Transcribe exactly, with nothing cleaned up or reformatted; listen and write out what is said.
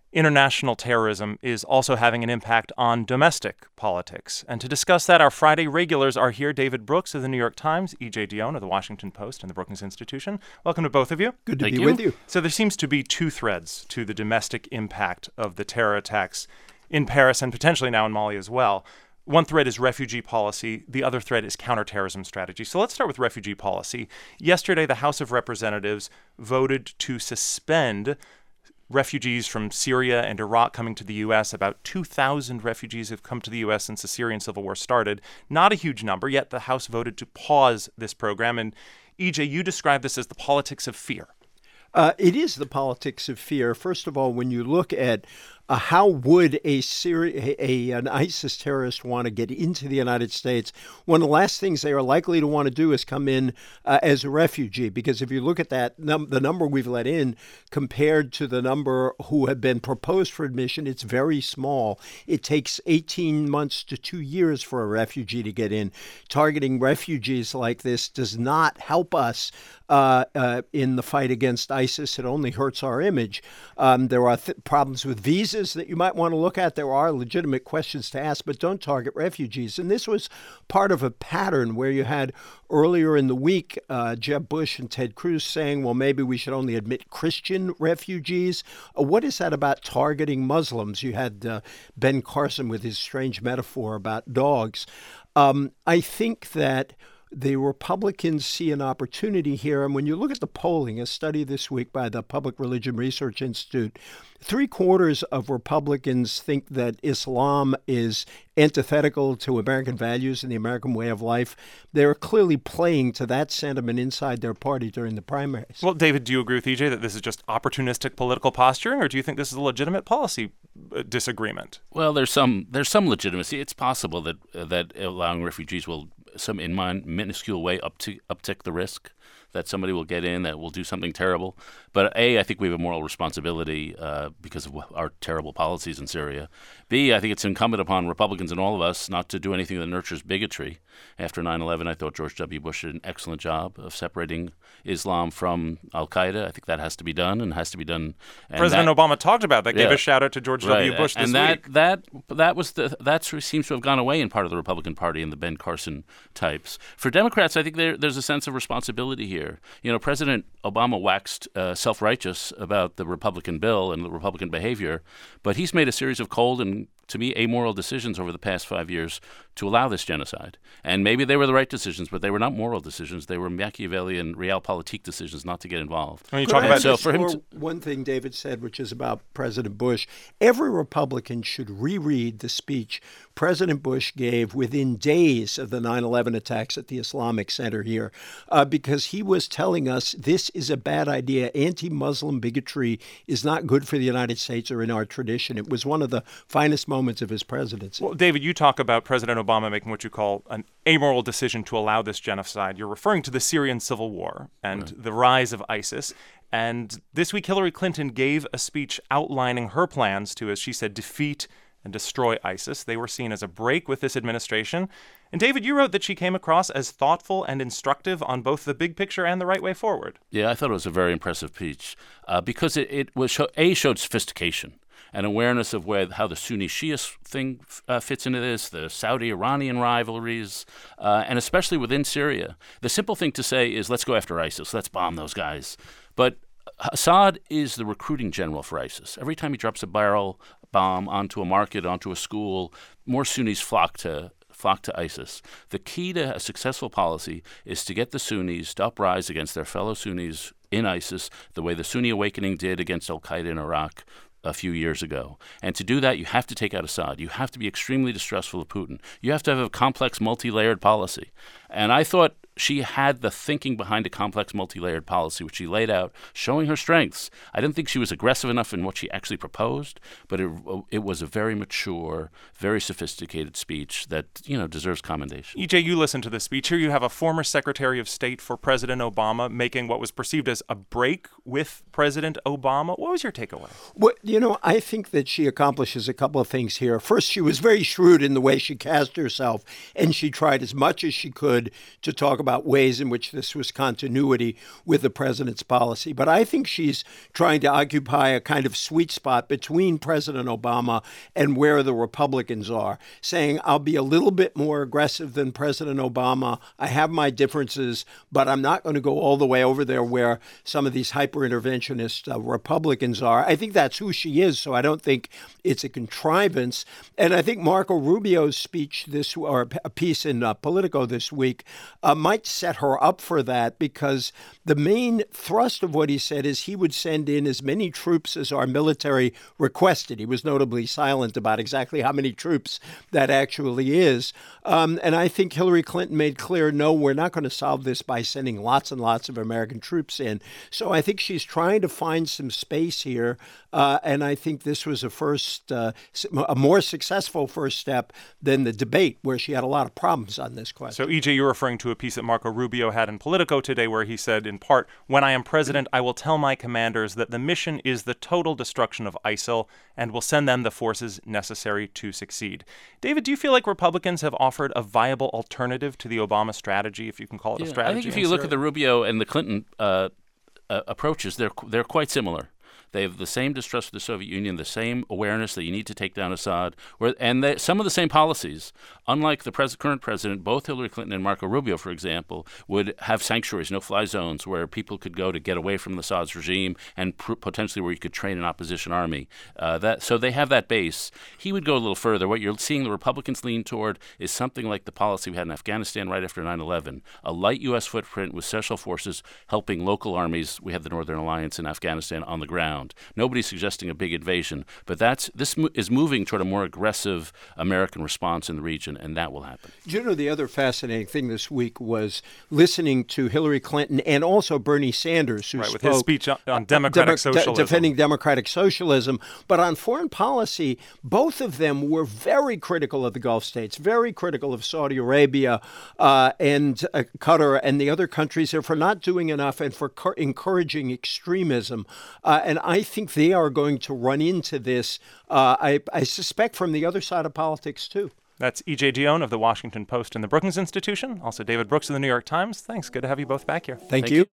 international terrorism is also having an impact on domestic politics. And to discuss that, our Friday regulars are here. David Brooks of the New York Times, E J Dionne of the Washington Post and the Brookings Institution. Welcome to both of you. Good to Thank be you. with you. So there seems to be two threads to the domestic impact of the terror attacks in Paris and potentially now in Mali as well. One thread is refugee policy. The other thread is counterterrorism strategy. So let's start with refugee policy. Yesterday, the House of Representatives voted to suspend refugees from Syria and Iraq coming to the U S. About two thousand refugees have come to the U S since the Syrian civil war started. Not a huge number, yet the House voted to pause this program. And E J, you describe this as the politics of fear. Uh, it is the politics of fear. First of all, when you look at uh, how would a, Syri- a an ISIS terrorist want to get into the United States, one of the last things they are likely to want to do is come in uh, as a refugee. Because if you look at that, num- the number we've let in compared to the number who have been proposed for admission, it's very small. It takes eighteen months to two years for a refugee to get in. Targeting refugees like this does not help us uh, uh, in the fight against ISIS. It only hurts our image. Um, there are th- problems with visas that you might want to look at. There are legitimate questions to ask, but don't target refugees. And this was part of a pattern where you had earlier in the week uh, Jeb Bush and Ted Cruz saying, well, maybe we should only admit Christian refugees. Uh, what is that about targeting Muslims? You had uh, Ben Carson with his strange metaphor about dogs. Um, I think that the Republicans see an opportunity here. And when you look at the polling, a study this week by the Public Religion Research Institute, three quarters of Republicans think that Islam is antithetical to American values and the American way of life. They're clearly playing to that sentiment inside their party during the primaries. Well, David, do you agree with E J that this is just opportunistic political posturing, or do you think this is a legitimate policy uh, disagreement? Well, there's some there's some legitimacy. It's possible that uh, that allowing refugees will, some in my minuscule way, uptick, uptick the risk that somebody will get in that will do something terrible. But A, I think we have a moral responsibility uh, because of our terrible policies in Syria. B, I think it's incumbent upon Republicans and all of us not to do anything that nurtures bigotry. After nine eleven, I thought George W. Bush did an excellent job of separating Islam from al-Qaeda. I think that has to be done and has to be done. And President that, Obama talked about that, gave yeah, a shout out to George right. W. Bush this and that, week. that that was the that seems to have gone away in part of the Republican Party and the Ben Carson types. For Democrats, I think there, there's a sense of responsibility here. You know, President Obama waxed uh, self-righteous about the Republican bill and the Republican behavior, but he's made a series of cold and, to me, amoral decisions over the past five years to allow this genocide. And maybe they were the right decisions, but they were not moral decisions. They were Machiavellian realpolitik decisions not to get involved. When you Could talk I about so for him underscore to- one thing David said, which is about President Bush, every Republican should reread the speech President Bush gave within days of the nine eleven attacks at the Islamic Center here, uh, because he was telling us this is a bad idea. Anti-Muslim bigotry is not good for the United States or in our tradition. It was one of the finest moments of his presidency. Well, David, you talk about President Obama making what you call an amoral decision to allow this genocide. You're referring to the Syrian civil war and right. the rise of ISIS. And this week, Hillary Clinton gave a speech outlining her plans to, as she said, defeat and destroy ISIS. They were seen as a break with this administration. And David, you wrote that she came across as thoughtful and instructive on both the big picture and the right way forward. Yeah, I thought it was a very impressive speech uh, because it, it was show, A, showed sophistication and awareness of where how the Sunni-Shia thing uh, fits into this, the Saudi-Iranian rivalries, uh, and especially within Syria. The simple thing to say is, let's go after ISIS, let's bomb those guys. But Assad is the recruiting general for ISIS. Every time he drops a barrel bomb onto a market, onto a school, more Sunnis flock to flock to ISIS. The key to a successful policy is to get the Sunnis to uprise against their fellow Sunnis in ISIS, the way the Sunni awakening did against al-Qaeda in Iraq a few years ago. And to do that, you have to take out Assad. You have to be extremely distrustful of Putin. You have to have a complex, multi-layered policy. And I thought she had the thinking behind a complex, multi-layered policy, which she laid out, showing her strengths. I didn't think she was aggressive enough in what she actually proposed, but it it was a very mature, very sophisticated speech that, you know, deserves commendation. E J, you listened to the speech. Here you have a former Secretary of State for President Obama making what was perceived as a break with President Obama. What was your takeaway? Well, you know, I think that she accomplishes a couple of things here. First, she was very shrewd in the way she cast herself, and she tried as much as she could to talk about about ways in which this was continuity with the president's policy. But I think she's trying to occupy a kind of sweet spot between President Obama and where the Republicans are, saying, I'll be a little bit more aggressive than President Obama. I have my differences, but I'm not going to go all the way over there where some of these hyper-interventionist uh, Republicans are. I think that's who she is, so I don't think it's a contrivance. And I think Marco Rubio's speech this, or a piece in uh, Politico this week, uh, might set her up for that, because the main thrust of what he said is he would send in as many troops as our military requested. He was notably silent about exactly how many troops that actually is. Um, and I think Hillary Clinton made clear, no, we're not going to solve this by sending lots and lots of American troops in. So I think she's trying to find some space here. Uh, and I think this was a first, uh, a more successful first step than the debate, where she had a lot of problems on this question. So, E J, you're referring to a piece that Marco Rubio had in Politico today, where he said, in part, when I am president, I will tell my commanders that the mission is the total destruction of ISIL and will send them the forces necessary to succeed. David, do you feel like Republicans have offered a viable alternative to the Obama strategy, if you can call it yeah, a strategy? I think if you look at the Rubio and the Clinton uh, uh, approaches, they're they're quite similar. They have the same distrust of the Soviet Union, the same awareness that you need to take down Assad, where, and they, some of the same policies. Unlike the pres- current president, both Hillary Clinton and Marco Rubio, for example, would have sanctuaries, no-fly zones, where people could go to get away from Assad's regime, and pr- potentially where you could train an opposition army. Uh, that so they have that base. He would go a little further. What you're seeing the Republicans lean toward is something like the policy we had in Afghanistan right after nine eleven, a light U S footprint with special forces helping local armies. We had the Northern Alliance in Afghanistan on the ground. Nobody's suggesting a big invasion, but that's this mo- is moving toward a more aggressive American response in the region, and that will happen. You know, the other fascinating thing this week was listening to Hillary Clinton and also Bernie Sanders, who right, spoke with his speech on, on democratic Demo- socialism. De- defending democratic socialism. But on foreign policy, both of them were very critical of the Gulf states, very critical of Saudi Arabia uh, and uh, Qatar and the other countries there for not doing enough and for cur- encouraging extremism. Uh, and I think they are going to run into this, uh, I, I suspect, from the other side of politics, too. That's E J Dionne of the Washington Post and the Brookings Institution. Also David Brooks of the New York Times. Thanks. Good to have you both back here. Thank, Thank you. you.